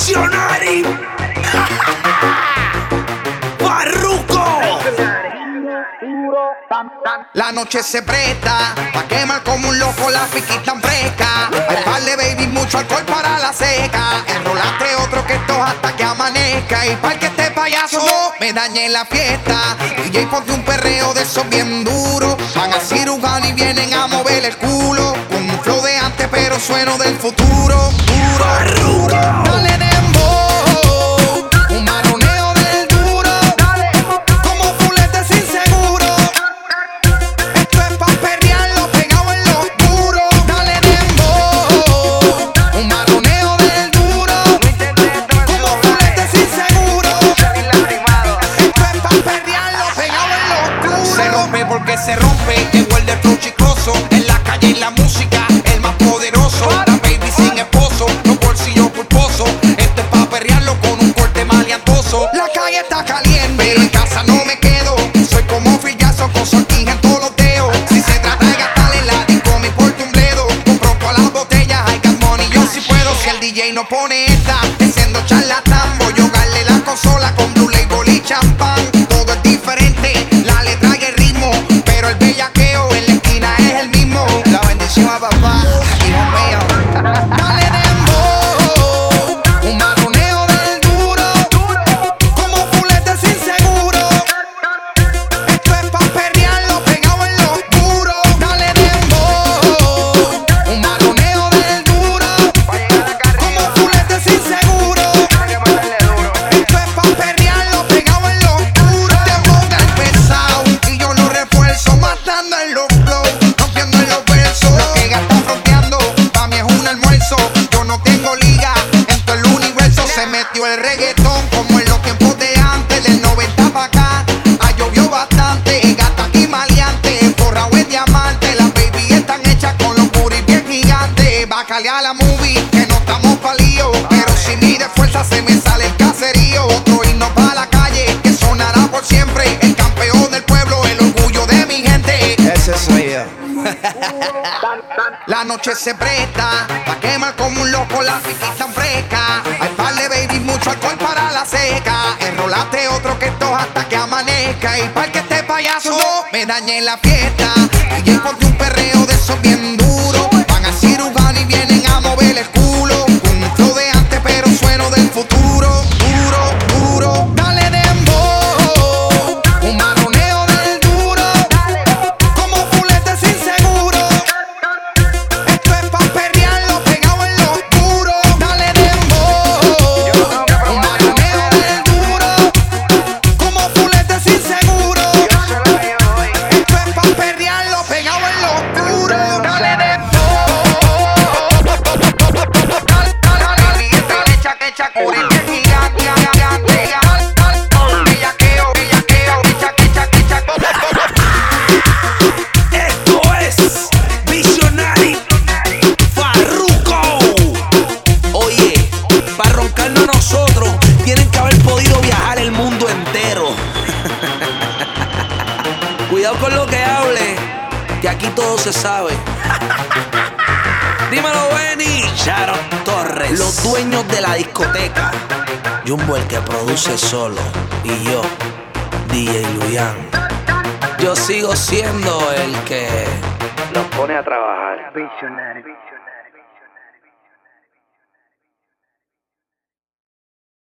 Visionary. Farruko. La noche se presta pa' quemar como un loco la fiquita fresca. Hay par de baby, mucho alcohol para la seca. Enrolaste otro que esto hasta que amanezca. Y para que este payaso no me dañe la fiesta. DJ, ponte un perreo de esos bien duro. Van a cirujano y vienen a mover el culo. Con un flow de antes pero sueno del futuro. Duro, dale dembow. Un maroneo del duro. Como fulete sin seguro. Esto es pa' perrearlo pegado en lo oscuro. Dale dembow. Un maroneo del duro. Como fulete sin seguro. Esto es pa' perrearlo pegado en lo oscuro. Se rompe porque se rompe. Llegó el del flow chicoso. En la calle y la música, el más poderoso. La baby sin esposo, los bolsillos culposos. Esto es pa' perrearlo con un corte maleantoso. La calle está caliente, pero en casa no me quedo. Soy como fillazo con sortija en todos los dedos. Si se trata de gastar en la disco, me importa un bledo. Compro todas las botellas, hay got money, yo sí puedo. Si el DJ no pone esta, siendo charlatán, voy a jugarle la consola con Blue Label y champán. Todo es diferente, la letra y el ritmo, pero el bellaqueo en la esquina es el mismo. La bendición a papá, hijo mío. Dale dembow, un maroneo del duro, como fulete sin seguro. Esto es pa' perrearlo pegado en lo oscuro. Dale dembow, un maroneo del duro, como fulete sin seguro. Esto es pa' perrearlo pegado en lo oscuro. Te ponga el pesado y yo lo refuerzo, matando en los flows, rompiendo en los versos. Lo que gasta fronteando, pa' mí es un almuerzo. Yo no tengo liga en todo el universo. Se metió el reggaetón como en los tiempos de antes, del 90 pa' acá. Ha llovido bastante, gata aquí maleante, forrado en diamante. Las baby están hechas con los booties bien gigantes. Bacalea la movie, que no estamos pa' lío, pero si mide fuerza se me sale el caserío. Otro himno pa' la calle, que sonará por siempre. El campeón del pueblo, el orgullo de mi gente. Ese soy yo. La noche se presta pa' quemar como un loco la fiquita fresca. Hay par de baby, mucho alcohol para la seca. Enrolaste otro que esto hasta que amanezca. Y para que este payaso no me dañe la fiesta. DJ, ponte un perreo de esos bien duro. Van a cirujano y vienen a mover el culo. Con un flow de antes pero sueno del futuro. Duro, dale dembow. Un maroneo del duro, como fulete sin seguro. Esto es pa' perrearlo pegado en lo oscuro. Dale dembow, un maroneo del duro, como fulete sin seguro. Esto es pa' perrearlo pegado en lo oscuro. Dale dembow. Dale, echa que echa curir bien gigante. Bellaqueo, echa que echa. Esto es Visionary. Farruko. Oye, para roncarnos nosotros, tienen que haber podido viajar el mundo entero. Cuidado con lo que hable, que aquí todo se sabe. Dímelo, Benny. Sharon Torres, los dueños de la discoteca. Jumbo, el que produce solo. Y yo, DJ Luyan. Yo sigo siendo el que Los pone a trabajar. Visionary.